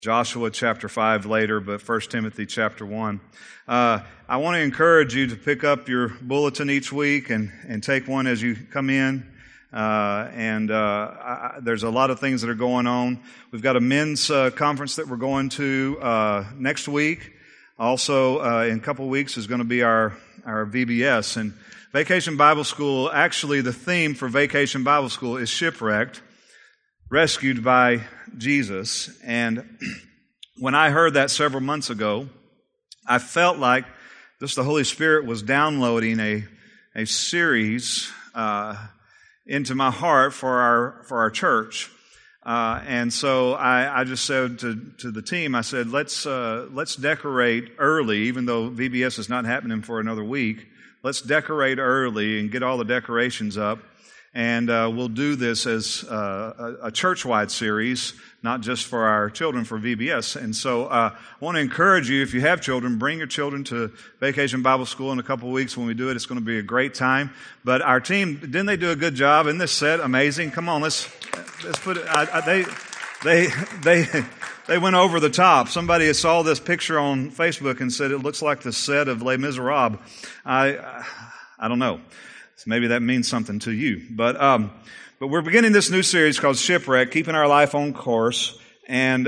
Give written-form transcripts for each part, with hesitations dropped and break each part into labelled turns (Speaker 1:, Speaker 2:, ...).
Speaker 1: Joshua chapter 5 later, but 1 Timothy chapter 1. I want to encourage you to pick up your bulletin each week and take one as you come in. There's a lot of things that are going on. We've got a men's conference that we're going to next week. Also, in a couple of weeks is going to be our VBS. And Vacation Bible School, actually the theme for Vacation Bible School is shipwrecked, rescued by Jesus. And when I heard that several months ago, I felt like just the Holy Spirit was downloading a series into my heart for our church. And so I just said to the team, I said, let's decorate early, even though VBS is not happening for another week. Let's decorate early and get all the decorations up. And we'll do this as a church-wide series, not just for our children, for VBS. And so I want to encourage you, if you have children, bring your children to Vacation Bible School in a couple of weeks. When we do it, it's going to be a great time. But our team, didn't they do a good job? Isn't this set amazing? Come on, let's put it. They went over the top. Somebody saw this picture on Facebook and said it looks like the set of Les Miserables. I don't know. So maybe that means something to you. But we're beginning this new series called Shipwreck, Keeping Our Life on Course. And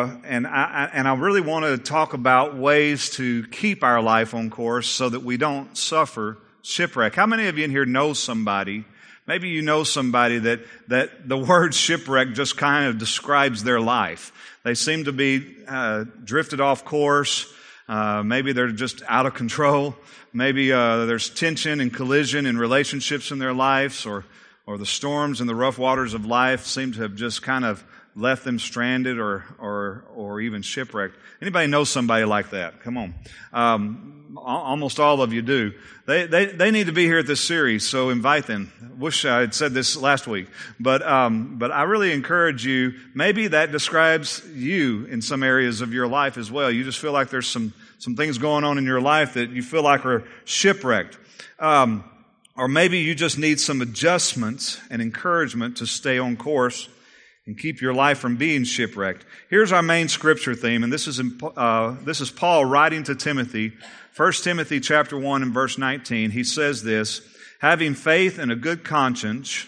Speaker 1: I really want to talk about ways to keep our life on course so that we don't suffer shipwreck. How many of you in here know somebody? Maybe you know somebody that the word shipwreck just kind of describes their life. They seem to be drifted off course. Maybe they're just out of control. Maybe there's tension and collision in relationships in their lives, or the storms and the rough waters of life seem to have just kind of left them stranded or even shipwrecked. Anybody know somebody like that? Come on. Almost all of you do. They need to be here at this series, so invite them. Wish I had said this last week. But I really encourage you, maybe that describes you in some areas of your life as well. You just feel like there's some things going on in your life that you feel like are shipwrecked. Or maybe you just need some adjustments and encouragement to stay on course and keep your life from being shipwrecked. Here's our main scripture theme, and this is Paul writing to Timothy. 1 Timothy chapter 1 and verse 19. He says this, having faith and a good conscience,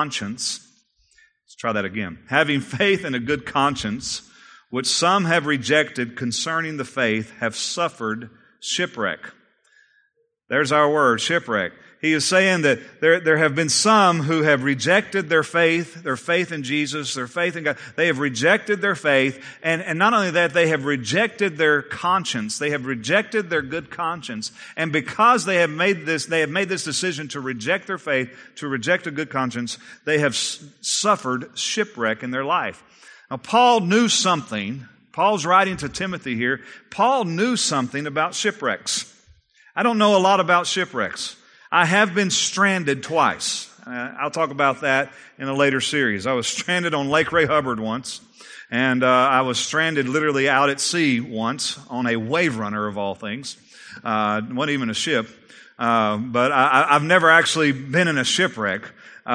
Speaker 1: let's try that again. Having faith and a good conscience, which some have rejected concerning the faith, have suffered shipwreck. There's our word, shipwreck. He is saying that there have been some who have rejected their faith in Jesus, their faith in God. They have rejected their faith, and not only that, they have rejected their conscience. They have rejected their good conscience. And because they have made this decision to reject their faith, to reject a good conscience, they have suffered shipwreck in their life. Now, Paul knew something. Paul's writing to Timothy here. Paul knew something about shipwrecks. I don't know a lot about shipwrecks. I have been stranded twice. I'll talk about that in a later series. I was stranded on Lake Ray Hubbard once, and I was stranded literally out at sea once on a wave runner of all things. It wasn't even a ship, but I've never actually been in a shipwreck.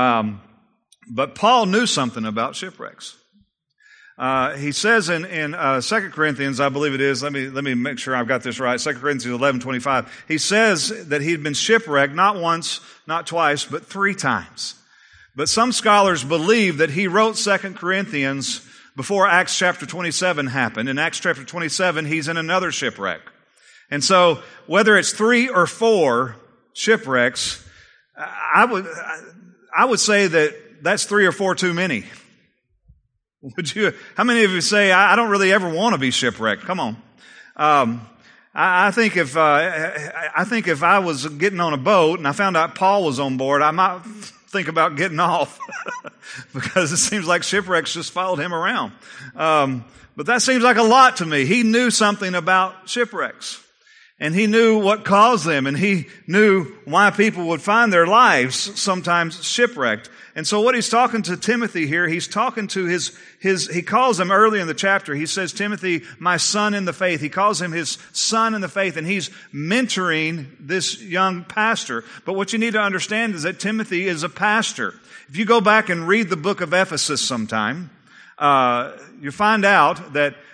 Speaker 1: But Paul knew something about shipwrecks. He says in 2 Corinthians, I believe it is, let me make sure I've got this right, 2 Corinthians 11:25, he says that he'd been shipwrecked not once, not twice, but 3 times. But some scholars believe that he wrote 2 Corinthians before Acts chapter 27 happened. In Acts chapter 27, he's in another shipwreck. And so, whether it's 3 or 4 shipwrecks, I would say that that's 3 or 4 too many. How many of you say, I don't really ever want to be shipwrecked? Come on. I think if I was getting on a boat and I found out Paul was on board, I might think about getting off because it seems like shipwrecks just followed him around. But that seems like a lot to me. He knew something about shipwrecks. And he knew what caused them, and he knew why people would find their lives sometimes shipwrecked. And so what he's talking to Timothy here, he's talking to he calls him early in the chapter, he says, Timothy, my son in the faith. He calls him his son in the faith, and he's mentoring this young pastor. But what you need to understand is that Timothy is a pastor. If you go back and read the book of Ephesus sometime, you find out that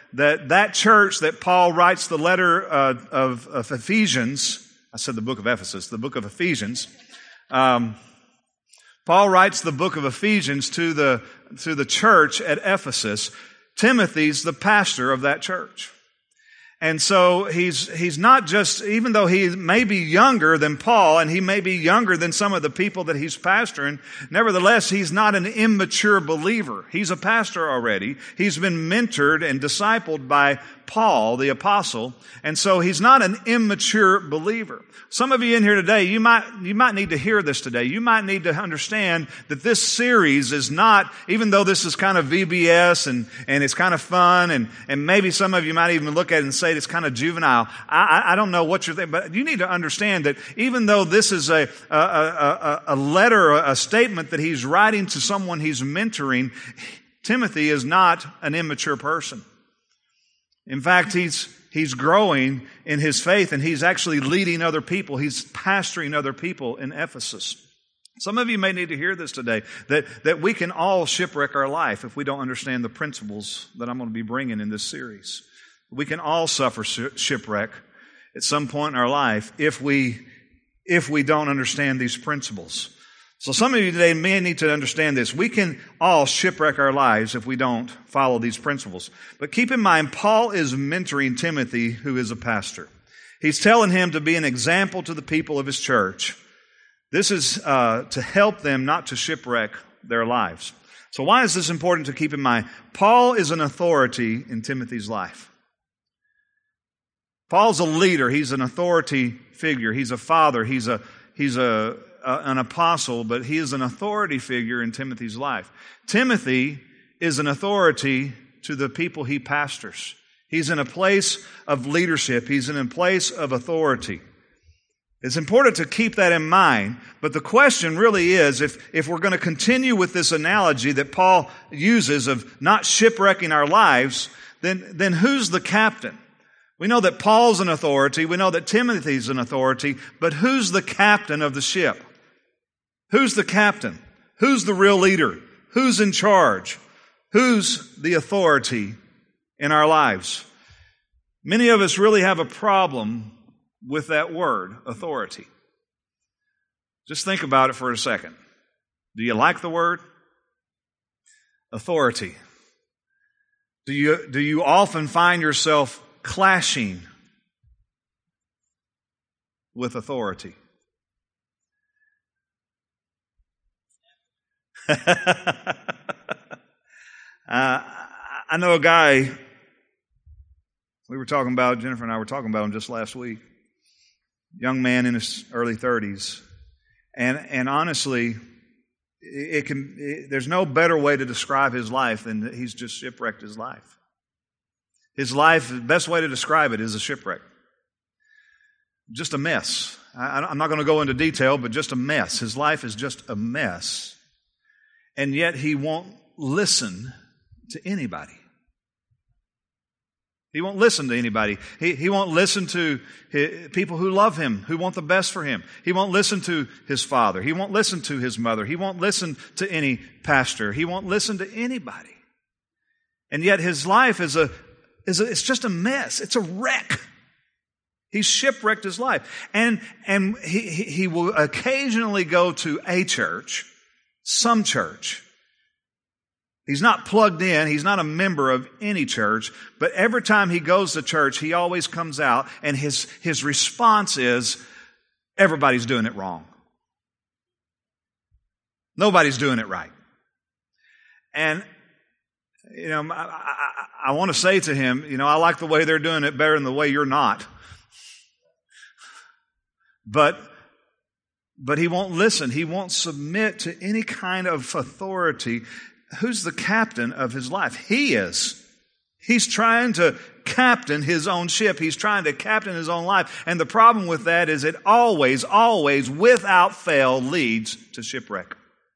Speaker 1: that church that Paul writes the letter of Ephesians, I said the book of Ephesus, the book of Ephesians. Paul writes the book of Ephesians to the church at Ephesus. Timothy's the pastor of that church. And so he's not just, even though he may be younger than Paul and he may be younger than some of the people that he's pastoring, nevertheless, he's not an immature believer. He's a pastor already. He's been mentored and discipled by Paul, the apostle, and so he's not an immature believer. Some of you in here today, you might need to hear this today. You might need to understand that this series is not, even though this is kind of VBS and it's kind of fun, and maybe some of you might even look at it and say it's kind of juvenile. I don't know what you're thinking, but you need to understand that even though this is a letter, a statement that he's writing to someone he's mentoring, Timothy is not an immature person. In fact, he's growing in his faith, and he's actually leading other people. He's pastoring other people in Ephesus. Some of you may need to hear this today, that we can all shipwreck our life if we don't understand the principles that I'm going to be bringing in this series. We can all suffer shipwreck at some point in our life if we don't understand these principles. So some of you today may need to understand this. We can all shipwreck our lives if we don't follow these principles. But keep in mind, Paul is mentoring Timothy, who is a pastor. He's telling him to be an example to the people of his church. This is to help them not to shipwreck their lives. So why is this important to keep in mind? Paul is an authority in Timothy's life. Paul's a leader. He's an authority figure. He's a father. He's an apostle, but he is an authority figure in Timothy's life. Timothy is an authority to the people he pastors. He's in a place of leadership. He's in a place of authority. It's important to keep that in mind, but the question really is, if we're going to continue with this analogy that Paul uses of not shipwrecking our lives, then who's the captain? We know that Paul's an authority. We know that Timothy's an authority, but who's the captain of the ship? Who's the captain? Who's the real leader? Who's in charge? Who's the authority in our lives? Many of us really have a problem with that word, authority. Just think about it for a second. Do you like the word? Authority. Do you often find yourself clashing with authority? I know a guy, Jennifer and I were talking about him just last week. Young man in his early 30s. And honestly, there's no better way to describe his life than that he's just shipwrecked his life. His life, the best way to describe it is a shipwreck. Just a mess. I'm not going to go into detail, but just a mess. His life is just a mess. And yet he won't listen to anybody. He won't listen to anybody. He won't listen to people who love him, who want the best for him. He won't listen to his father. He won't listen to his mother. He won't listen to any pastor. He won't listen to anybody. And yet his life it's just a mess. It's a wreck. He's shipwrecked his life. And he will occasionally go to a church, some church. He's not plugged in. He's not a member of any church. But every time he goes to church, he always comes out and his response is, everybody's doing it wrong. Nobody's doing it right. And, I want to say to him, I like the way they're doing it better than the way you're not. But he won't listen. He won't submit to any kind of authority. Who's the captain of his life? He is. He's trying to captain his own ship. He's trying to captain his own life. And the problem with that is it always, without fail, leads to shipwreck.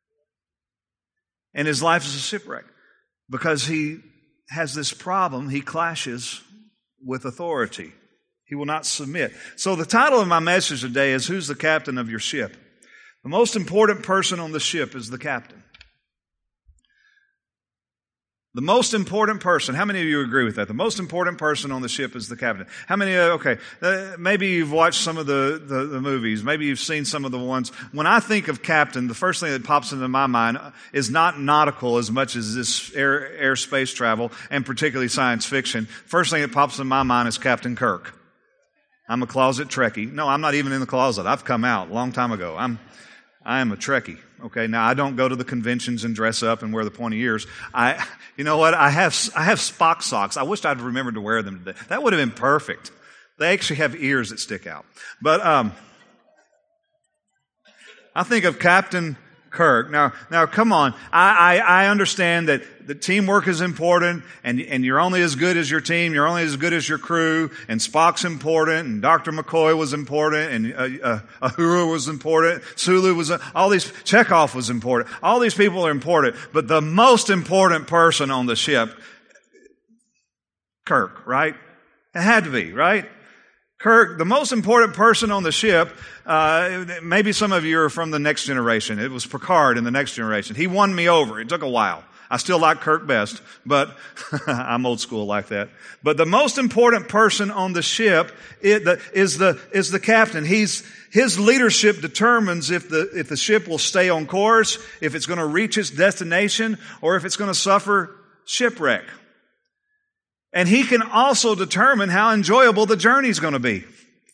Speaker 1: And his life is a shipwreck because he has this problem. He clashes with authority. He will not submit. So the title of my message today is, Who's the Captain of Your Ship? The most important person on the ship is the captain. The most important person, how many of you agree with that? The most important person on the ship is the captain. How many, maybe you've watched some of the movies. Maybe you've seen some of the ones. When I think of captain, the first thing that pops into my mind is not nautical as much as this air space travel, and particularly science fiction. First thing that pops in my mind is Captain Kirk. I'm a closet Trekkie. No, I'm not even in the closet. I've come out a long time ago. I am a Trekkie. Okay, now I don't go to the conventions and dress up and wear the pointy ears. You know what? I have Spock socks. I wished I'd remembered to wear them today. That would have been perfect. They actually have ears that stick out. But I think of Captain Kirk. Now, come on. I understand that the teamwork is important, and you're only as good as your team. You're only as good as your crew. And Spock's important, and Dr. McCoy was important, and Uhura was important. Sulu was Chekhov was important. All these people are important, but the most important person on the ship, Kirk, right? It had to be, right? Kirk, the most important person on the ship, maybe some of you are from the Next Generation. It was Picard in the Next Generation. He won me over. It took a while. I still like Kirk best, but I'm old school like that. But the most important person on the ship is the captain. His leadership determines if the ship will stay on course, if it's going to reach its destination, or if it's going to suffer shipwreck. And he can also determine how enjoyable the journey is going to be.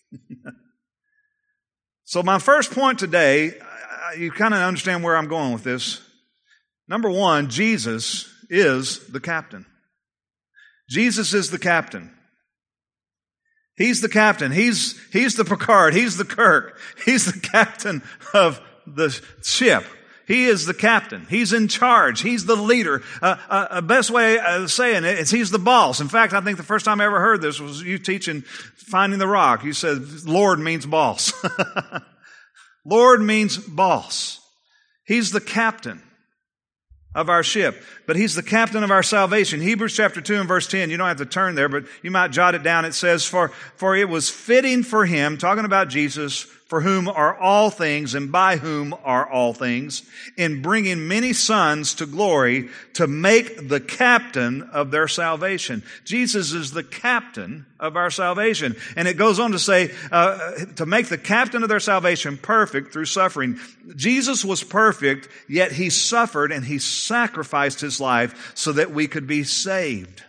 Speaker 1: So my first point today, you kind of understand where I'm going with this. Number one, Jesus is the captain. Jesus is the captain. He's the captain. He's the Picard. He's the Kirk. He's the captain of the ship. He is the captain. He's in charge. He's the leader. A best way of saying it is he's the boss. In fact, I think the first time I ever heard this was you teaching Finding the Rock. You said Lord means boss. Lord means boss. He's the captain of our ship, but he's the captain of our salvation. Hebrews chapter 2 and verse 10, you don't have to turn there, but you might jot it down. It says, for it was fitting for him, talking about Jesus, for whom are all things and by whom are all things, in bringing many sons to glory, to make the captain of their salvation. Jesus is the captain of our salvation. And it goes on to say, to make the captain of their salvation perfect through suffering. Jesus was perfect, yet he suffered and he sacrificed his life so that we could be saved.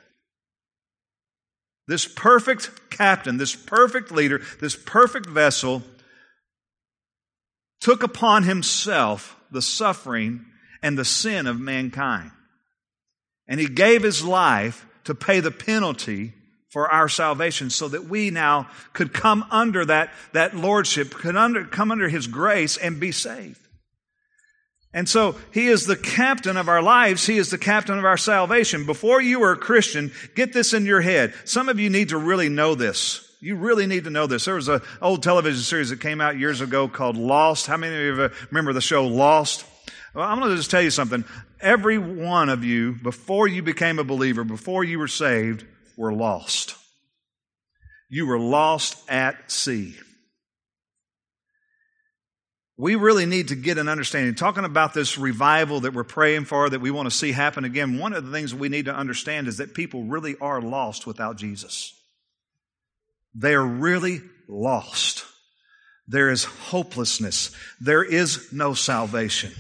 Speaker 1: This perfect captain, this perfect leader, this perfect vessel took upon himself the suffering and the sin of mankind. And he gave his life to pay the penalty for our salvation so that we now could come under that lordship, come under his grace and be saved. And so he is the captain of our lives. He is the captain of our salvation. Before you were a Christian, get this in your head. Some of you need to really know this. You really need to know this. There was an old television series that came out years ago called Lost. How many of you remember the show Lost? Well, I'm going to just tell you something. Every one of you, before you became a believer, before you were saved, were lost. You were lost at sea. We really need to get an understanding. Talking about this revival that we're praying for, that we want to see happen again, one of the things we need to understand is that people really are lost without Jesus. They're really lost. There is hopelessness. There is no salvation.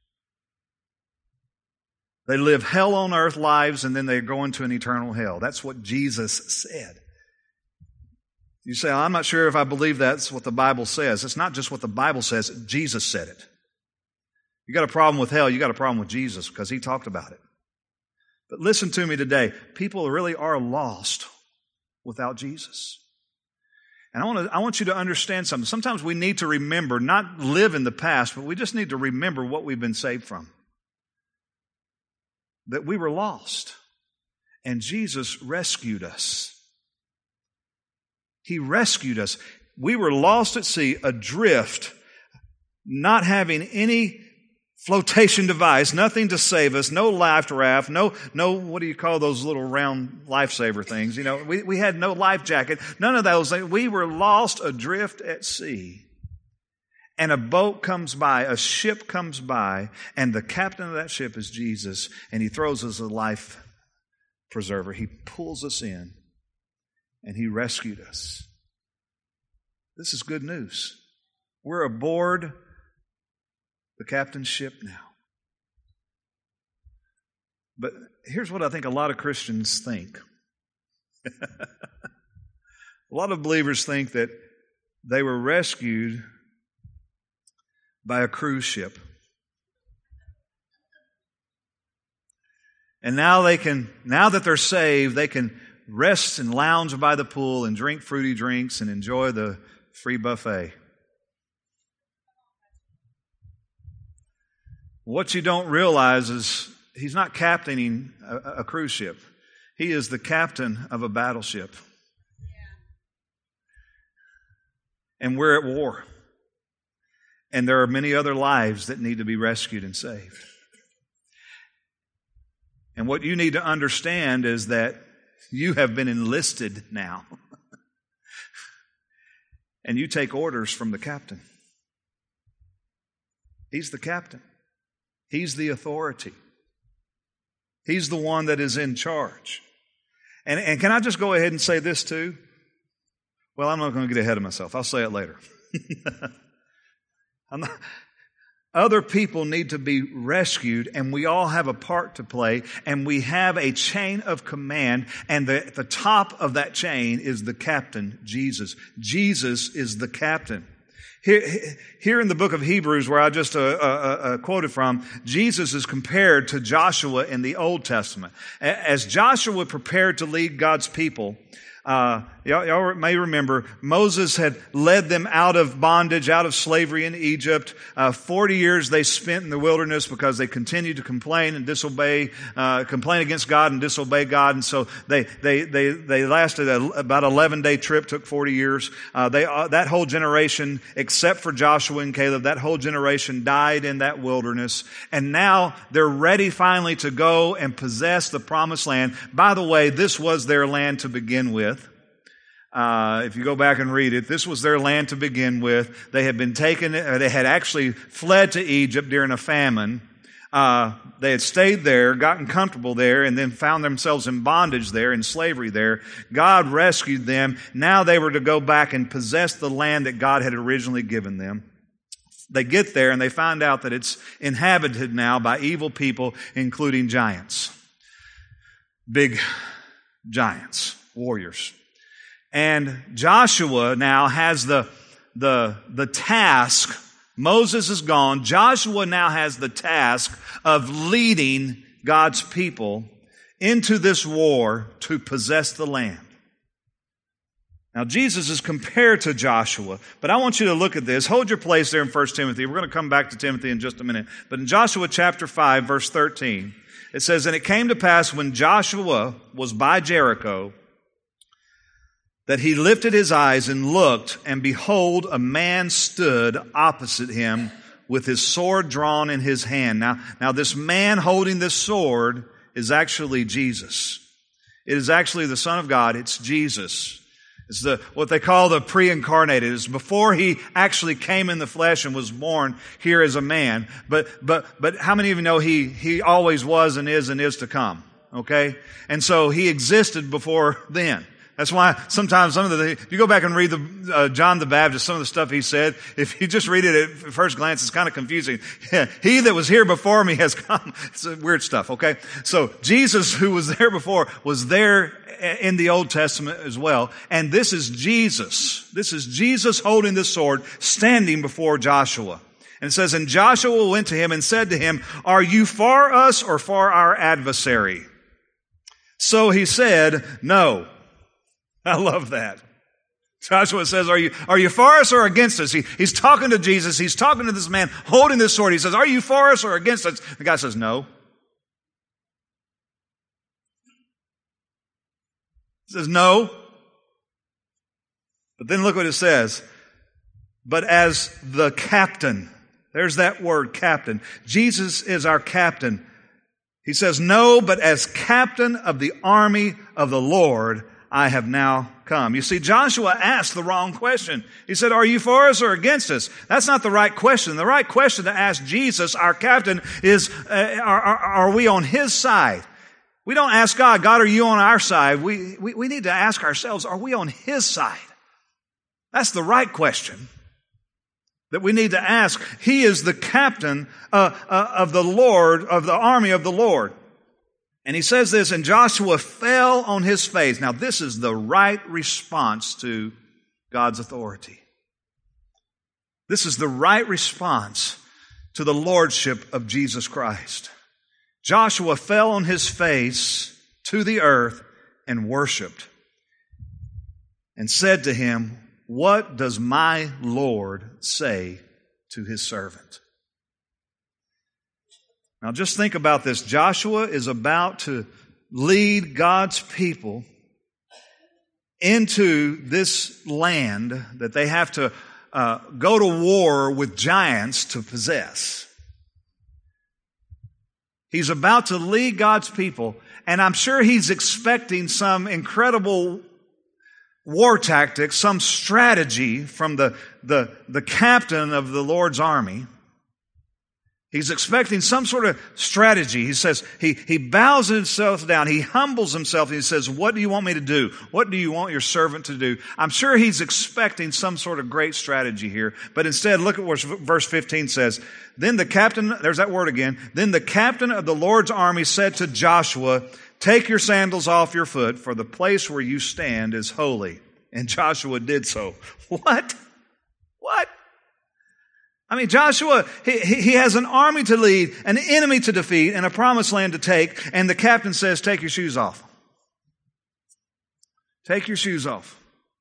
Speaker 1: They live hell on earth lives and then they go into an eternal hell. That's what Jesus said. You say, I'm not sure if I believe that's what the Bible says. It's not just what the Bible says. Jesus said it. You got a problem with hell, you got a problem with Jesus because he talked about it. But listen to me today. People really are lost without Jesus. And I want you to understand something. Sometimes we need to remember, not live in the past, but we just need to remember what we've been saved from. That we were lost, and Jesus rescued us. He rescued us. We were lost at sea, adrift, not having any flotation device, nothing to save us, no life raft, no, what do you call those little round lifesaver things? You know, we had no life jacket, none of those things. We were lost adrift at sea. And a boat comes by, a ship comes by, and the captain of that ship is Jesus, and he throws us a life preserver. He pulls us in, and He rescued us. This is good news. We're aboard the captain's ship now. But here's what I think a lot of Christians think. A lot of believers think that they were rescued by a cruise ship. And now that they're saved, they can rest and lounge by the pool and drink fruity drinks and enjoy the free buffet. What you don't realize is He's not captaining a cruise ship. He is the captain of a battleship. And we're at war. And there are many other lives that need to be rescued and saved. And what you need to understand is that you have been enlisted now. And you take orders from the captain. He's the captain. He's the authority. He's the one that is in charge. And can I just go ahead and say this too? Well, I'm not going to get ahead of myself. I'll say it later. Other people need to be rescued, and we all have a part to play, and we have a chain of command, and the top of that chain is the captain, Jesus. Jesus is the captain. Here in the book of Hebrews, where I just quoted from, Jesus is compared to Joshua in the Old Testament. As Joshua prepared to lead God's people, y'all may remember Moses had led them out of bondage, out of slavery in Egypt. 40 years they spent in the wilderness because they continued to complain and complain against God and disobey God. And so they lasted about 11-day trip, took 40 years. That whole generation, except for Joshua and Caleb, that whole generation died in that wilderness. And now they're ready finally to go and possess the promised land. By the way, this was their land to begin with. If you go back and read it, this was their land to begin with. They had been they had actually fled to Egypt during a famine. They had stayed there, gotten comfortable there, and then found themselves in bondage there, in slavery there. God rescued them. Now they were to go back and possess the land that God had originally given them. They get there and they find out that it's inhabited now by evil people, including giants. Big giants, warriors. And Joshua now has the task. Moses is gone. Joshua now has the task of leading God's people into this war to possess the land. Now, Jesus is compared to Joshua, but I want you to look at this. Hold your place there in 1 Timothy. We're going to come back to Timothy in just a minute. But in Joshua chapter 5, verse 13, it says, "And it came to pass when Joshua was by Jericho, that he lifted his eyes and looked, and behold, a man stood opposite him with his sword drawn in his hand." Now this man holding this sword is actually Jesus. It is actually the Son of God. It's Jesus. It's what they call the pre-incarnated. It's before He actually came in the flesh and was born here as a man. But how many of you know He always was and is to come? Okay? And so He existed before then. That's why sometimes if you go back and read John the Baptist, some of the stuff he said, if you just read it at first glance, it's kind of confusing. He that was here before me has come. It's weird stuff, okay? So Jesus, who was there before, was there in the Old Testament as well. And this is Jesus. This is Jesus holding the sword, standing before Joshua. And it says, "And Joshua went to him and said to him, 'Are you for us or for our adversary?' So he said, 'No.'" I love that. Joshua says, are you for us or against us? He's talking to Jesus. He's talking to this man holding this sword. He says, "Are you for us or against us?" The guy says, "No." He says, "No." But then look what it says. "But as the captain," there's that word, captain. Jesus is our captain. He says, "No, but as captain of the army of the Lord, I have now come." You see, Joshua asked the wrong question. He said, "Are you for us or against us?" That's not the right question. The right question to ask Jesus, our captain, is, are we on His side? We don't ask God, God, are you on our side? We need to ask ourselves, are we on His side? That's the right question that we need to ask. He is the captain of the Lord, of the army of the Lord. And he says this, and Joshua fell on his face. Now this is the right response to God's authority. This is the right response to the lordship of Jesus Christ. Joshua fell on his face to the earth and worshiped and said to him, what does my Lord say to his servant? Now just think about this. Joshua is about to lead God's people into this land that they have to go to war with giants to possess. He's about to lead God's people, and I'm sure he's expecting some incredible war tactics, some strategy from the captain of the Lord's army. He's expecting some sort of strategy. He says, he bows himself down. He humbles himself. And he says, what do you want me to do? What do you want your servant to do? I'm sure he's expecting some sort of great strategy here. But instead, look at what verse 15 says. Then the captain, there's that word again. Then the captain of the Lord's army said to Joshua, take your sandals off your foot, for the place where you stand is holy. And Joshua did so. What? I mean, Joshua, he has an army to lead, an enemy to defeat, and a promised land to take, and the captain says, take your shoes off. Take your shoes off.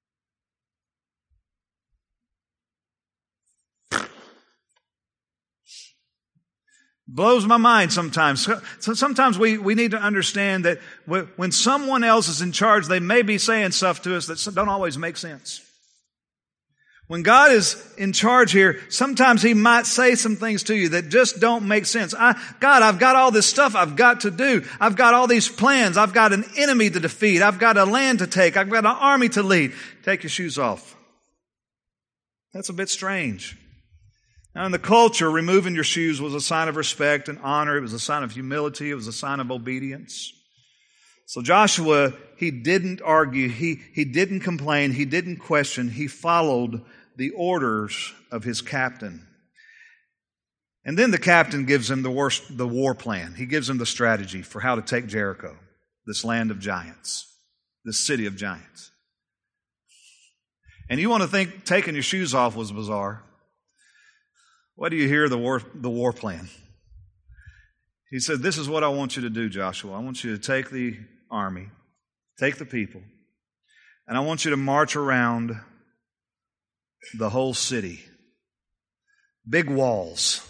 Speaker 1: Blows my mind sometimes. So sometimes we need to understand that when someone else is in charge, they may be saying stuff to us that don't always make sense. When God is in charge here, sometimes He might say some things to you that just don't make sense. God, I've got all this stuff I've got to do. I've got all these plans. I've got an enemy to defeat. I've got a land to take. I've got an army to lead. Take your shoes off. That's a bit strange. Now, in the culture, removing your shoes was a sign of respect and honor. It was a sign of humility. It was a sign of obedience. So Joshua, he didn't argue. He didn't complain. He didn't question. He followed the orders of his captain. And then the captain gives him the war plan. He gives him the strategy for how to take Jericho, this land of giants, this city of giants. And you want to think taking your shoes off was bizarre. What do you hear the war plan? He said, this is what I want you to do, Joshua. I want you to take the army, take the people, and I want you to march around the whole city. Big walls.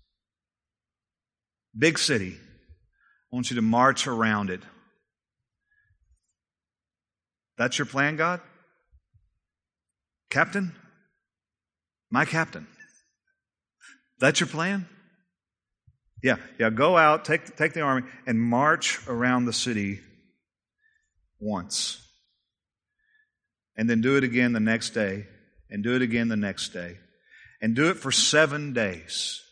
Speaker 1: Big city. I want you to march around it. That's your plan, God? Captain? My captain. That's your plan? Yeah, go out, take the army, and march around the city once. And then do it again the next day, and do it again the next day. And do it for 7 days.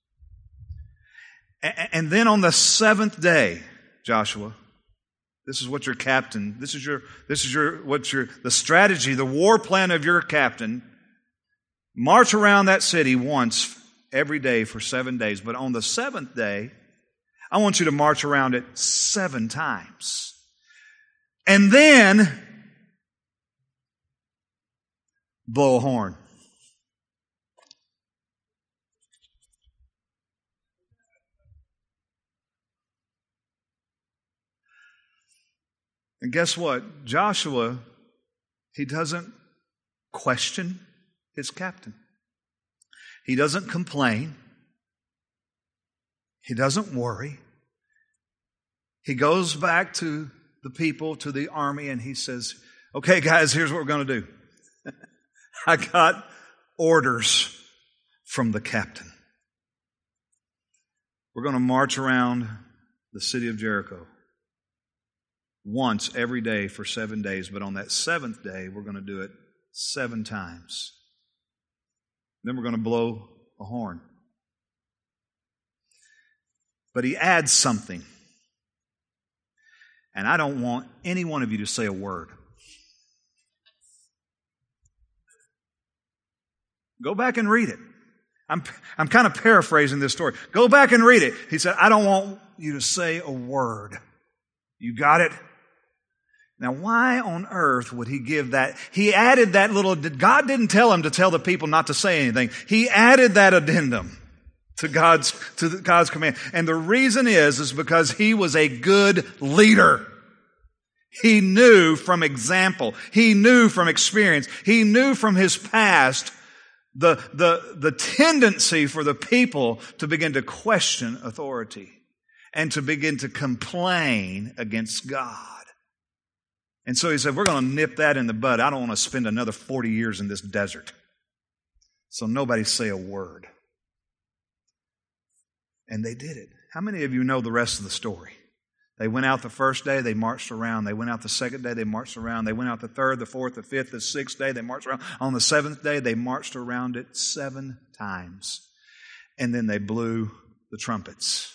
Speaker 1: And then on the 7th day, Joshua, this is what your captain, the strategy, the war plan of your captain, march around that city once every day for 7 days. But on the 7th day, I want you to march around it 7 times. And then blow a horn. And guess what? Joshua, he doesn't question his captain. He doesn't complain. He doesn't worry. He goes back to the people, to the army, and he says, okay, guys, here's what we're going to do. I got orders from the captain. We're going to march around the city of Jericho once every day for 7 days, but on that 7th day, we're going to do it 7 times. Then we're going to blow a horn. But he adds something. And I don't want any one of you to say a word. Go back and read it. I'm kind of paraphrasing this story. Go back and read it. He said, I don't want you to say a word. You got it? Now, why on earth would he give that? He added that little, God didn't tell him to tell the people not to say anything. He added that addendum to God's command. And the reason is because he was a good leader. He knew from example. He knew from experience. He knew from his past the tendency for the people to begin to question authority and to begin to complain against God. And so he said, we're going to nip that in the bud. I don't want to spend another 40 years in this desert. So nobody say a word. And they did it. How many of you know the rest of the story? They went out the first day, they marched around. They went out the second day, they marched around. They went out the third, the fourth, the fifth, the sixth day, they marched around. On the seventh day, they marched around it 7 times. And then they blew the trumpets.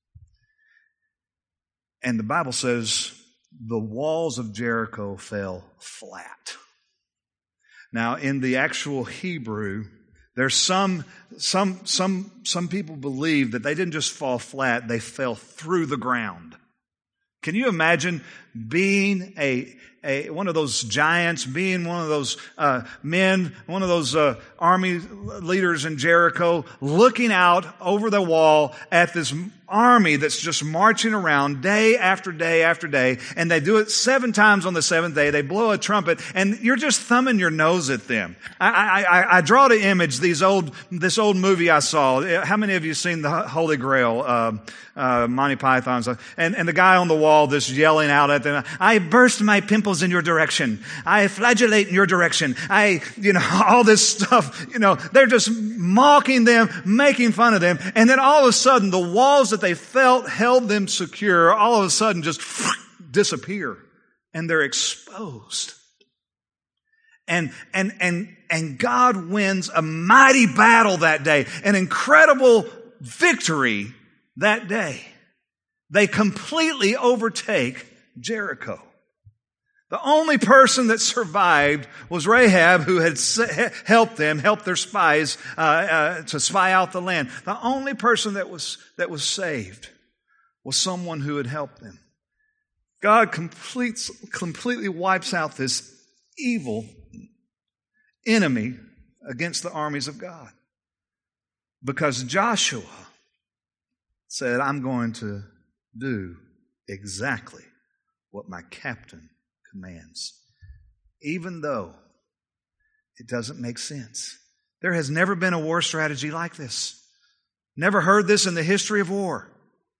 Speaker 1: And the Bible says the walls of Jericho fell flat. Now, in the actual Hebrew, there's some people believe that they didn't just fall flat, they fell through the ground. Can you imagine being one of those giants, being one of those men, one of those army leaders in Jericho, looking out over the wall at this army that's just marching around day after day after day, and they do it 7 times on the 7th day. They blow a trumpet, and you're just thumbing your nose at them. I draw the image, this old movie I saw. How many of you seen the Holy Grail, Monty Python? And the guy on the wall just yelling out at them, I burst my pimples in your direction. I flagellate in your direction. All this stuff, they're just mocking them, making fun of them. And then all of a sudden, the walls that they felt held them secure, all of a sudden just disappear. And they're exposed. And God wins a mighty battle that day, an incredible victory that day. They completely overtake Jericho. The only person that survived was Rahab, who had helped their spies to spy out the land. The only person that was saved was someone who had helped them. God completely wipes out this evil enemy against the armies of God. Because Joshua said, I'm going to do exactly what my captain commands, even though it doesn't make sense. There has never been a war strategy like this. Never heard this in the history of war.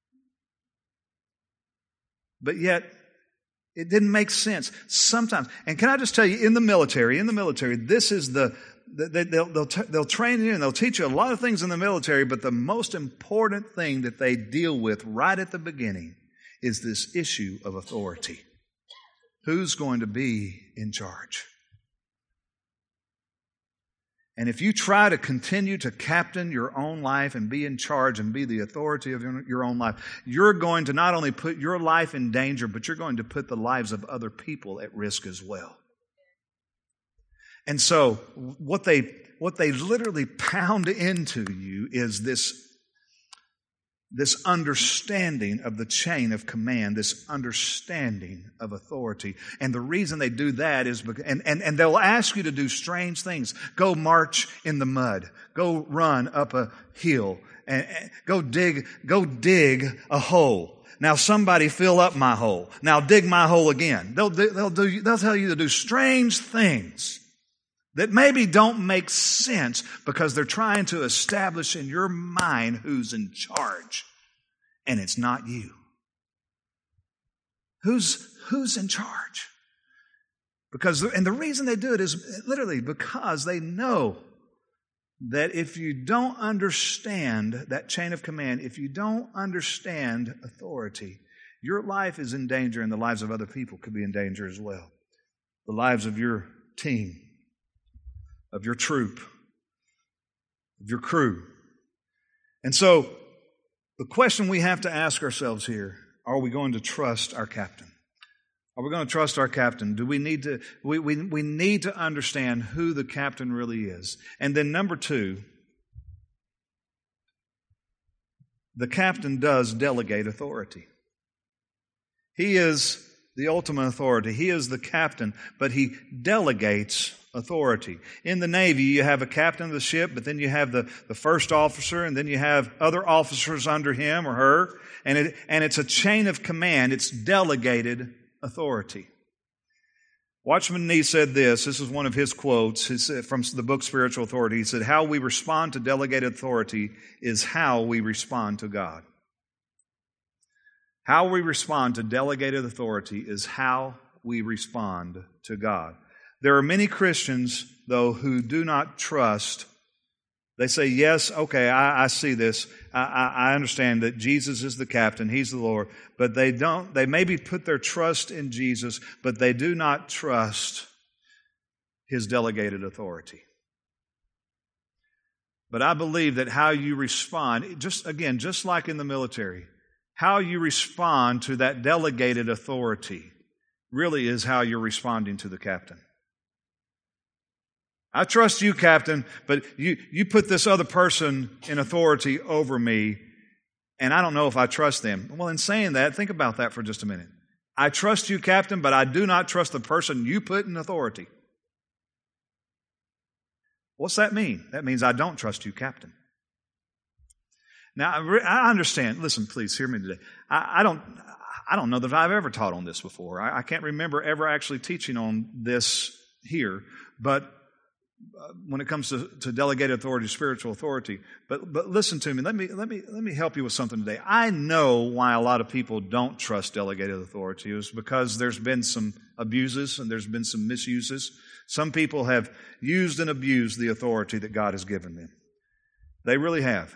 Speaker 1: But yet, it didn't make sense sometimes. And can I just tell you, in the military, this is they'll train you and they'll teach you a lot of things in the military, but the most important thing that they deal with right at the beginning is this issue of authority. Who's going to be in charge? And if you try to continue to captain your own life and be in charge and be the authority of your own life, you're going to not only put your life in danger, but you're going to put the lives of other people at risk as well. And so what they literally pound into you is this understanding of the chain of command, this understanding of authority. And the reason they do that is because, and they'll ask you to do strange things. Go march in the mud. Go run up a hill. And go dig a hole. Now somebody fill up my hole. Now dig my hole again. They'll tell you to do strange things that maybe don't make sense because they're trying to establish in your mind who's in charge. And it's not you. Who's in charge? And the reason they do it is literally because they know that if you don't understand that chain of command, if you don't understand authority, your life is in danger and the lives of other people could be in danger as well. The lives of your team, of your troop, of your crew. And so, the question we have to ask ourselves here, are we going to trust our captain? Are we going to trust our captain? Do we need to, we need to understand who the captain really is. And then number two, the captain does delegate authority. He is the ultimate authority. He is the captain, but he delegates authority. In the Navy, you have a captain of the ship, but then you have the first officer, and then you have other officers under him or her, and it's a chain of command. It's delegated authority. Watchman Nee said this. This is one of his quotes from the book Spiritual Authority. He said, "How we respond to delegated authority is how we respond to God." How we respond to delegated authority is how we respond to God. There are many Christians, though, who do not trust. They say, yes, okay, I see this. I understand that Jesus is the captain. He's the Lord. But they maybe put their trust in Jesus, but they do not trust His delegated authority. But I believe that how you respond, just like in the military, how you respond to that delegated authority really is how you're responding to the captain. I trust you, captain, but you put this other person in authority over me, and I don't know if I trust them. Well, in saying that, think about that for just a minute. I trust you, captain, but I do not trust the person you put in authority. What's that mean? That means I don't trust you, captain. Now, I understand. Listen, please, hear me today. I don't know that I've ever taught on this before. I can't remember ever actually teaching on this here, but when it comes to delegated authority, spiritual authority. But listen to me. Let me help you with something today. I know why a lot of people don't trust delegated authority. It's because there's been some abuses and there's been some misuses. Some people have used and abused the authority that God has given them. They really have.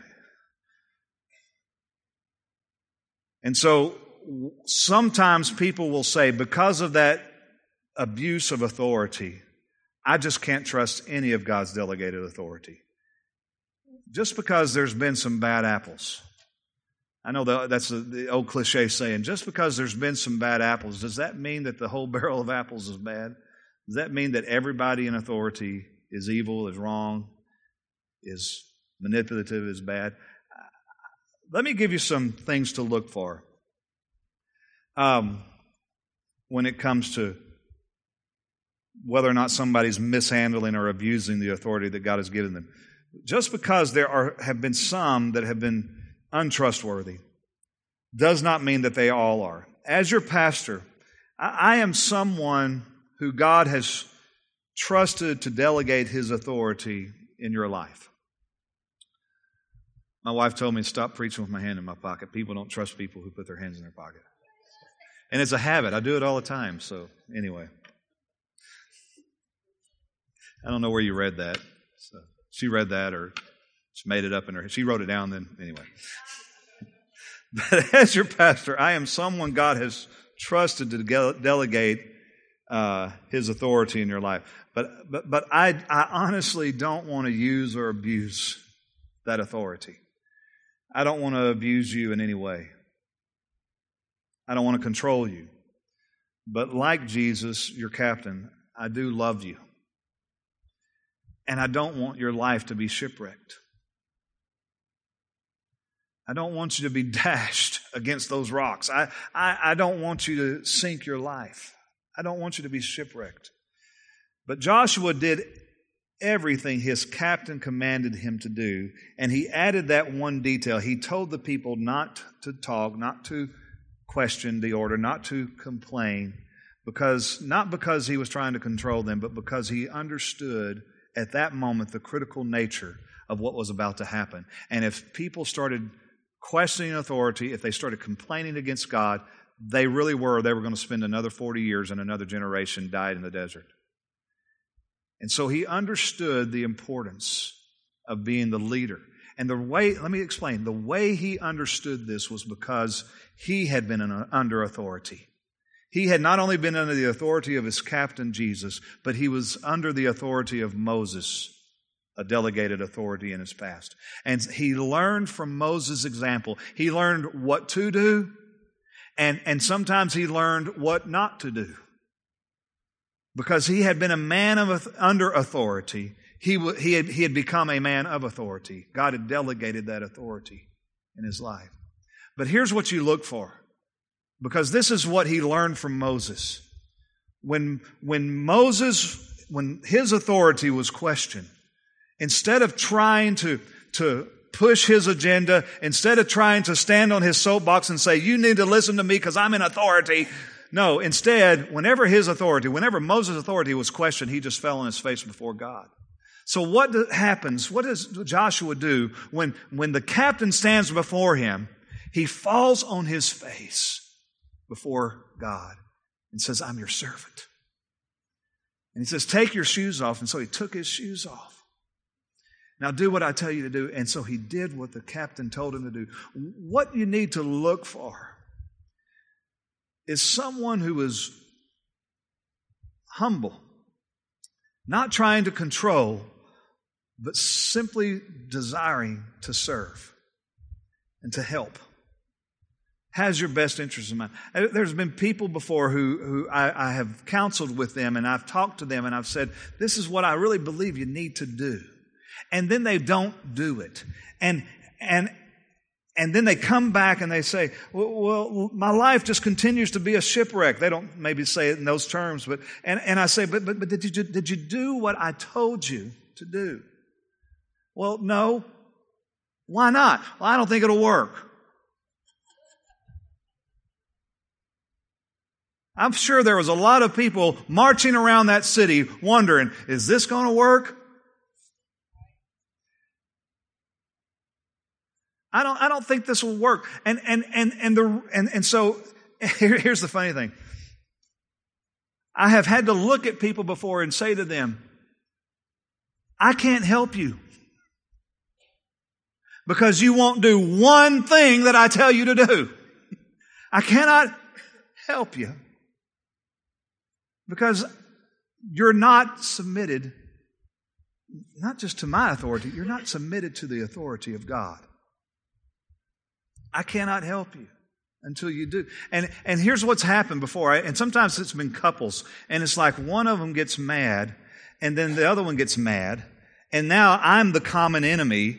Speaker 1: And so sometimes people will say, because of that abuse of authority, I just can't trust any of God's delegated authority. Just because there's been some bad apples. I know that's the old cliche saying, just because there's been some bad apples, does that mean that the whole barrel of apples is bad? Does that mean that everybody in authority is evil, is wrong, is manipulative, is bad? Let me give you some things to look for when it comes to whether or not somebody's mishandling or abusing the authority that God has given them. Just because there have been some that have been untrustworthy does not mean that they all are. As your pastor, I am someone who God has trusted to delegate His authority in your life. My wife told me to stop preaching with my hand in my pocket. People don't trust people who put their hands in their pocket. And it's a habit. I do it all the time. So anyway. I don't know where you read that. So she read that or she made it up in her. She wrote it down then. Anyway. But as your pastor, I am someone God has trusted to delegate His authority in your life. But I honestly don't want to use or abuse that authority. I don't want to abuse you in any way. I don't want to control you. But like Jesus, your captain, I do love you. And I don't want your life to be shipwrecked. I don't want you to be dashed against those rocks. I don't want you to sink your life. I don't want you to be shipwrecked. But Joshua did everything his captain commanded him to do, and he added that one detail. He told the people not to talk, not to question the order, not to complain, not because he was trying to control them, but because he understood at that moment the critical nature of what was about to happen. And if people started questioning authority, if they started complaining against God, they were going to spend another 40 years and another generation died in the desert. And so he understood the importance of being the leader. And let me explain, the way he understood this was because he had been under authority. He had not only been under the authority of his captain, Jesus, but he was under the authority of Moses, a delegated authority in his past. And he learned from Moses' example. He learned what to do, And sometimes he learned what not to do. Because he had been a man under authority, he had become a man of authority. God had delegated that authority in his life. But here's what you look for. Because this is what he learned from Moses. When his authority was questioned, instead of trying to push his agenda, instead of trying to stand on his soapbox and say, you need to listen to me because I'm in authority. No, instead, whenever Moses' authority was questioned, he just fell on his face before God. So what happens? What does Joshua do when the captain stands before him? He falls on his face before God and says, I'm your servant. And he says, take your shoes off. And so he took his shoes off. Now do what I tell you to do. And so he did what the captain told him to do. What you need to look for is someone who is humble, not trying to control, but simply desiring to serve and to help. Has your best interest in mind. There's been people before who I have counseled with them, and I've talked to them, and I've said, this is what I really believe you need to do. And then they don't do it. And then they come back and they say, well, my life just continues to be a shipwreck. They don't maybe say it in those terms, but I say, but did you do what I told you to do? Well, no. Why not? Well, I don't think it'll work. I'm sure there was a lot of people marching around that city wondering, is this going to work? I don't think this will work. And so here's the funny thing. I have had to look at people before and say to them, I can't help you because you won't do one thing that I tell you to do. I cannot help you because you're not submitted, not just to my authority, you're not submitted to the authority of God. I cannot help you until you do. And here's what's happened before. And sometimes it's been couples. And it's like one of them gets mad and then the other one gets mad. And now I'm the common enemy.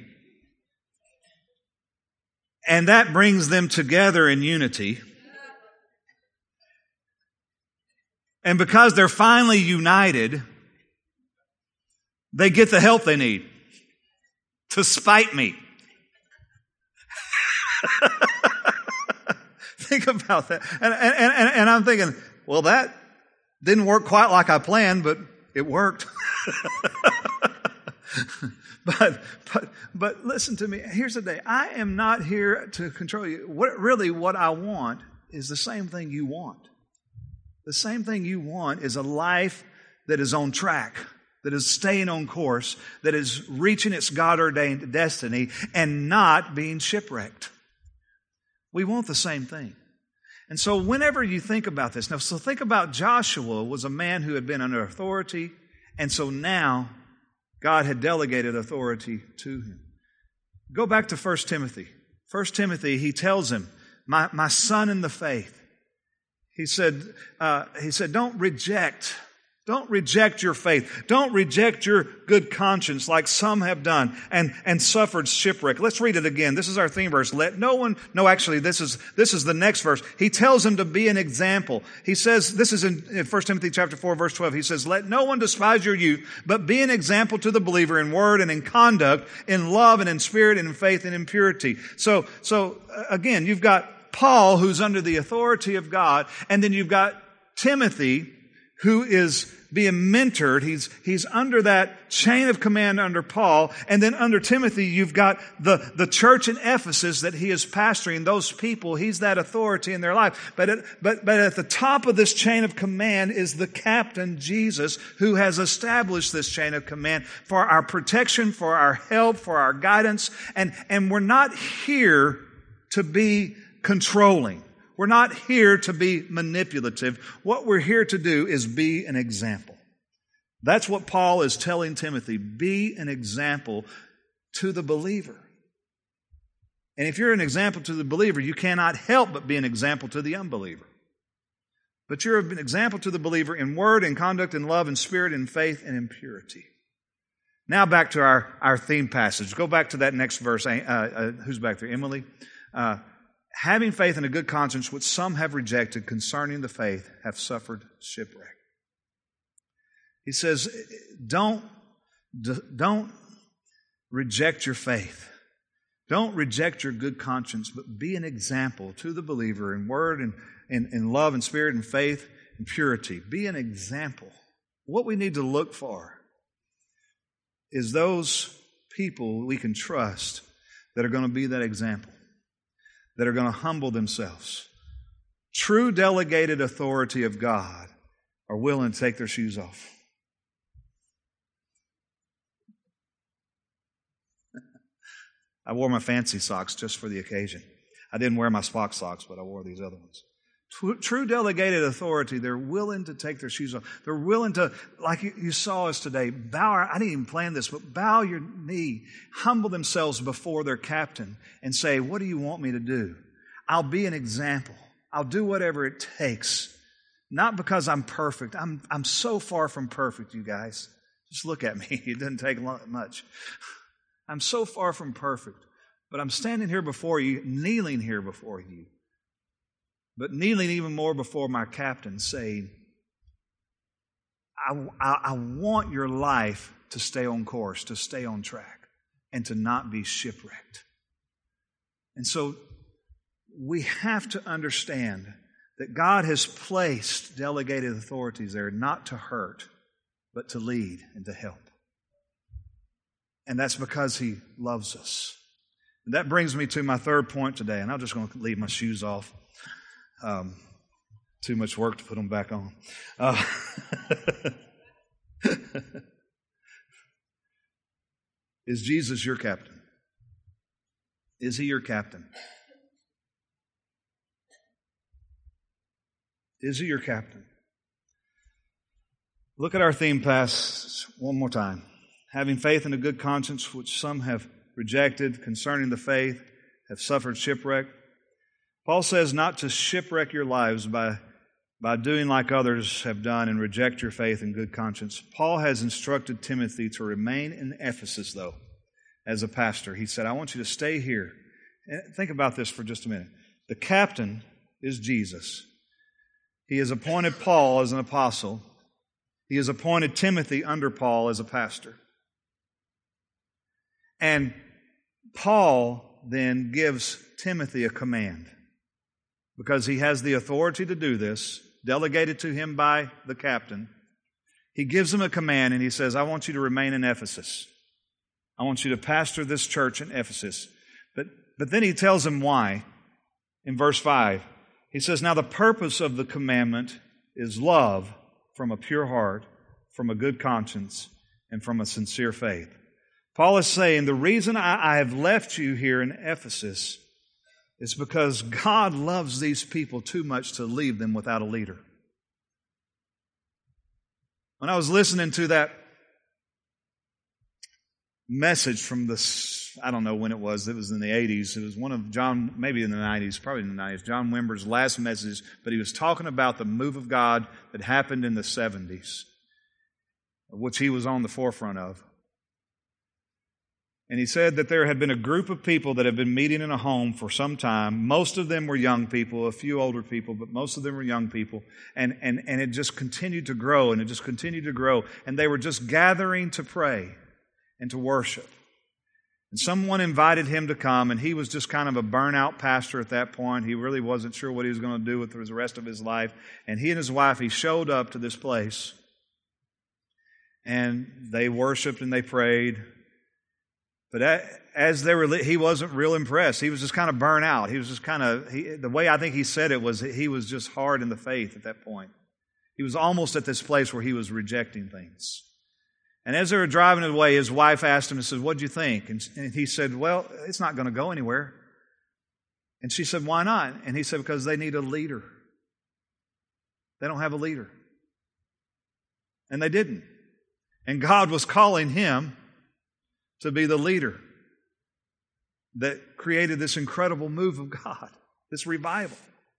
Speaker 1: And that brings them together in unity. And because they're finally united, they get the help they need to spite me. Think about that. And I'm thinking, well, that didn't work quite like I planned, but it worked. But listen to me. Here's the deal. I am not here to control you. What I want is the same thing you want. The same thing you want is a life that is on track, that is staying on course, that is reaching its God-ordained destiny and not being shipwrecked. We want the same thing. And so whenever you think about this, so think about Joshua was a man who had been under authority, and so now God had delegated authority to him. Go back to 1 Timothy. 1 Timothy, he tells him, my son in the faith. He said, don't reject your faith. Don't reject your good conscience like some have done and suffered shipwreck. Let's read it again. This is our theme verse. Let no one, no, actually, this is the next verse. He tells him to be an example. He says, this is in 1 Timothy chapter 4, verse 12. He says, let no one despise your youth, but be an example to the believer in word and in conduct, in love and in spirit and in faith and in purity. So again, you've got Paul, who's under the authority of God, and then you've got Timothy, who is being mentored. He's under that chain of command under Paul. And then under Timothy, you've got the church in Ephesus that he is pastoring. Those people, he's that authority in their life. But at the top of this chain of command is the captain, Jesus, who has established this chain of command for our protection, for our help, for our guidance. And we're not here to be controlling. We're not here to be manipulative. What we're here to do is be an example. That's what Paul is telling Timothy. Be an example to the believer. And if you're an example to the believer, you cannot help but be an example to the unbeliever. But you're an example to the believer in word and conduct and love and spirit and faith and in purity. Now back to our theme passage. Go back to that next verse. Who's back there? Emily? Having faith and a good conscience, which some have rejected concerning the faith, have suffered shipwreck. He says, don't reject your faith. Don't reject your good conscience, but be an example to the believer in word and in love and spirit and faith and purity. Be an example. What we need to look for is those people we can trust that are going to be that example, that are going to humble themselves. True delegated authority of God are willing to take their shoes off. I wore my fancy socks just for the occasion. I didn't wear my Spock socks, but I wore these other ones. True delegated authority, they're willing to take their shoes off. They're willing to, like you saw us today, I didn't even plan this, but bow your knee, humble themselves before their captain and say, what do you want me to do? I'll be an example. I'll do whatever it takes. Not because I'm perfect. I'm so far from perfect, you guys. Just look at me. It doesn't take much. I'm so far from perfect, but I'm standing here before you, kneeling here before you, but kneeling even more before my captain, saying, I want your life to stay on course, to stay on track, and to not be shipwrecked. And so we have to understand that God has placed delegated authorities there not to hurt, but to lead and to help. And that's because He loves us. And that brings me to my third point today, and I'm just going to leave my shoes off. Too much work to put them back on. Is Jesus your captain? Is He your captain? Is He your captain? Look at our theme passage one more time. Having faith and a good conscience, which some have rejected concerning the faith, have suffered shipwreck. Paul says not to shipwreck your lives by doing like others have done and reject your faith and good conscience. Paul has instructed Timothy to remain in Ephesus, though, as a pastor. He said, I want you to stay here. And think about this for just a minute. The captain is Jesus. He has appointed Paul as an apostle. He has appointed Timothy under Paul as a pastor. And Paul then gives Timothy a command because he has the authority to do this, delegated to him by the captain. He gives him a command and he says, I want you to remain in Ephesus. I want you to pastor this church in Ephesus. But then he tells him why in verse 5. He says, now the purpose of the commandment is love from a pure heart, from a good conscience, and from a sincere faith. Paul is saying, the reason I have left you here in Ephesus is because God loves these people too much to leave them without a leader. When I was listening to that message from I don't know when it was in the 80s. It was one of John, maybe in the 90s, probably in the 90s, John Wimber's last message, but he was talking about the move of God that happened in the 70s, which he was on the forefront of. And he said that there had been a group of people that had been meeting in a home for some time. Most of them were young people, a few older people, but most of them were young people. And it just continued to grow, and it just continued to grow. And they were just gathering to pray and to worship. And someone invited him to come, and he was just kind of a burnout pastor at that point. He really wasn't sure what he was going to do with the rest of his life. And he and his wife, he showed up to this place. And they worshiped and they prayed. But as they were, he wasn't real impressed. He was just kind of burnt out. He was just kind of, the way I think he said it was he was just hard in the faith at that point. He was almost at this place where he was rejecting things. And as they were driving away, his wife asked him and said, what'd you think? And he said, well, it's not going to go anywhere. And she said, why not? And he said, because they need a leader. They don't have a leader. And they didn't. And God was calling him to be the leader. that created this incredible move of God, this revival.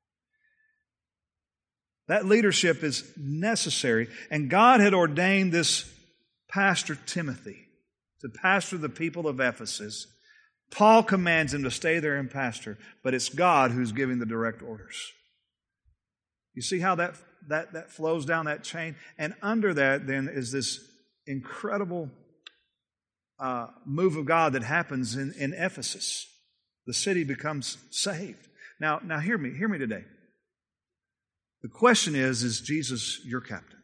Speaker 1: That leadership is necessary. And God had ordained this pastor Timothy to pastor the people of Ephesus. Paul commands him to stay there and pastor, but it's God who's giving the direct orders. You see how that flows down that chain? And under that then is this incredible move of God that happens in Ephesus. The city becomes saved. Now hear me today. The question is Jesus your captain?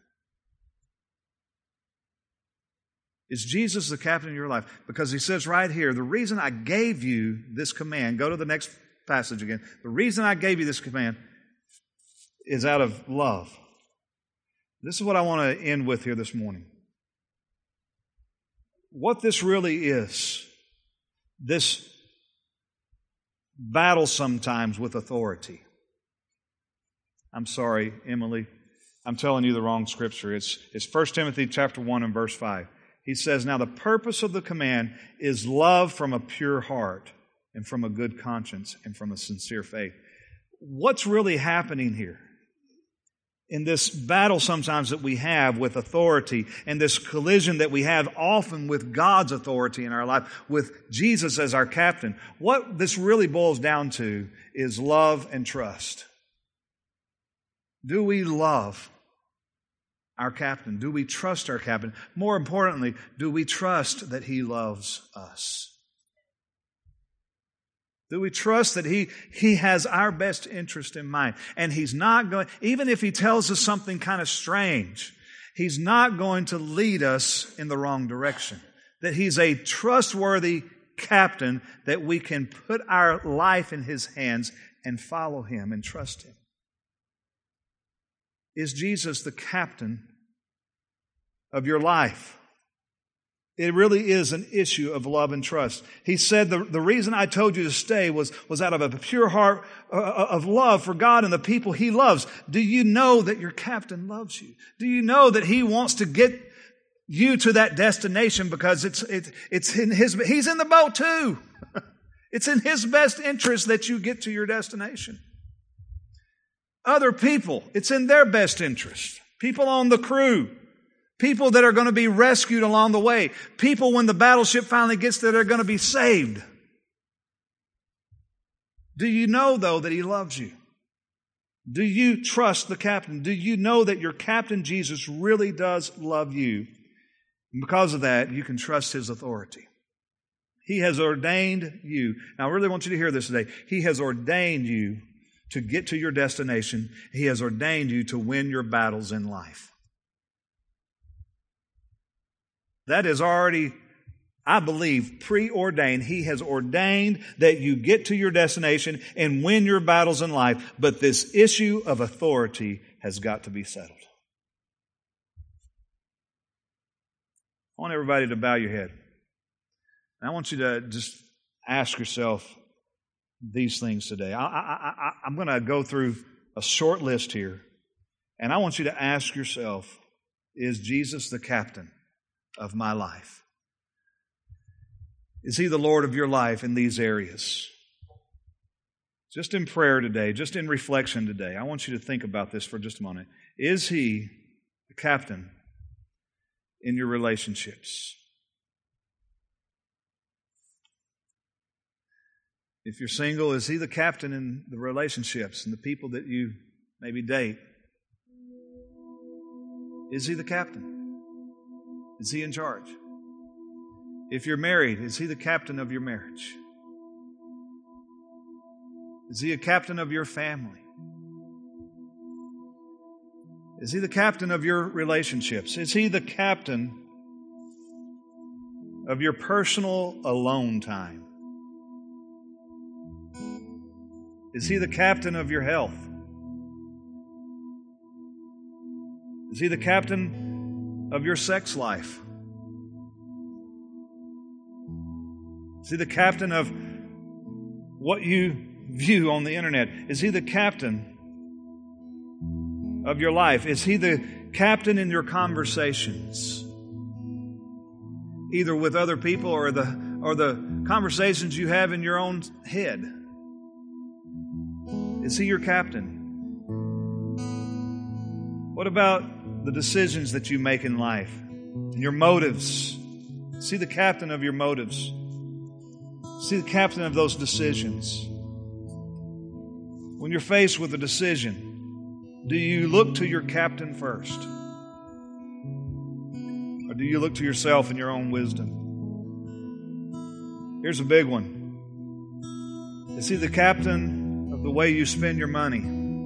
Speaker 1: Is Jesus the captain of your life? Because he says right here, the reason I gave you this command, go to the next passage again. The reason I gave you this command is out of love. This is what I want to end with here this morning. What this really is, this battle sometimes with authority. I'm sorry, Emily. I'm telling you the wrong scripture. It's 1 Timothy chapter 1 and verse 5. He says, now the purpose of the command is love from a pure heart and from a good conscience and from a sincere faith. What's really happening here? In this battle sometimes that we have with authority and this collision that we have often with God's authority in our life, with Jesus as our captain, what this really boils down to is love and trust. Do we love our captain? Do we trust our captain? More importantly, do we trust that he loves us? Do we trust that he has our best interest in mind? And he's not going, even if he tells us something kind of strange, he's not going to lead us in the wrong direction. That he's a trustworthy captain that we can put our life in his hands and follow him and trust him. Is Jesus the captain of your life? It really is an issue of love and trust. He said, the reason I told you to stay was out of a pure heart of love for God and the people he loves. Do you know that your captain loves you? Do you know that he wants to get you to that destination because it's in he's in the boat too. It's in his best interest that you get to your destination. Other people, it's in their best interest. People on the crew. People that are going to be rescued along the way. People when the battleship finally gets there, they're going to be saved. Do you know, though, that he loves you? Do you trust the captain? Do you know that your captain, Jesus, really does love you? And because of that, you can trust his authority. He has ordained you. Now, I really want you to hear this today. He has ordained you to get to your destination. He has ordained you to win your battles in life. That is already, I believe, preordained. He has ordained that you get to your destination and win your battles in life. But this issue of authority has got to be settled. I want everybody to bow your head. And I want you to just ask yourself these things today. I'm going to go through a short list here. And I want you to ask yourself, is Jesus the captain of my life? Is he the Lord of your life in these areas? Just in prayer today, just in reflection today, I want you to think about this for just a moment. Is he the captain in your relationships? If you're single, is he the captain in the relationships and the people that you maybe date? Is he the captain? Is he in charge? If you're married, is he the captain of your marriage? Is he a captain of your family? Is he the captain of your relationships? Is he the captain of your personal alone time? Is he the captain of your health? Is he the captain of your sex life? Is he the captain of what you view on the internet? Is he the captain of your life? Is he the captain in your conversations? Either with other people or or the conversations you have in your own head? Is He your captain? What about the decisions that you make in life and your motives? See the captain of your motives. See the captain of those decisions. When you're faced with a decision, do you look to your captain first? Or do you look to yourself and your own wisdom? Here's a big one. Is He the captain of the way you spend your money?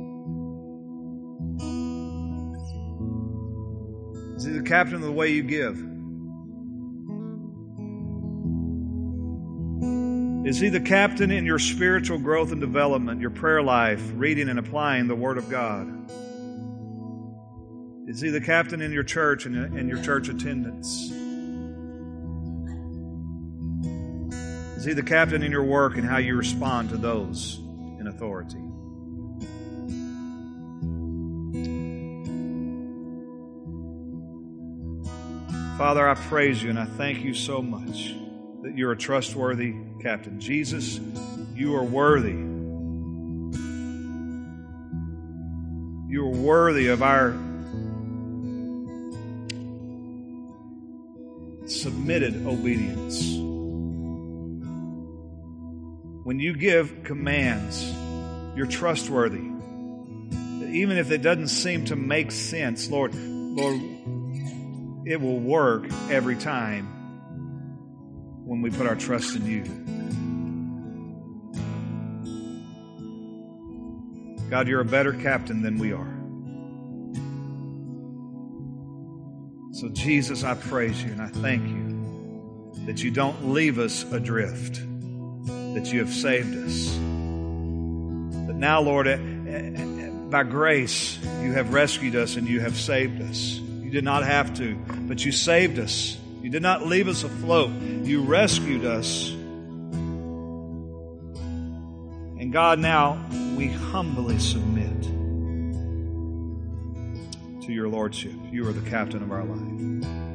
Speaker 1: Is He the captain of the way you give? Is He the captain in your spiritual growth and development, your prayer life, reading and applying the Word of God? Is He the captain in your church and your church attendance? Is He the captain in your work and how you respond to those in authority? Father, I praise You and I thank You so much that You're a trustworthy captain. Jesus, You are worthy. You are worthy of our submitted obedience. When You give commands, You're trustworthy. That even if it doesn't seem to make sense, Lord, it will work every time when we put our trust in You. God, You're a better captain than we are. So, Jesus, I praise You and I thank You that You don't leave us adrift, that You have saved us. That now, Lord, by grace, You have rescued us and You have saved us. You did not have to, but You saved us. You did not leave us afloat. You rescued us. And God, now we humbly submit to Your Lordship. You are the captain of our life.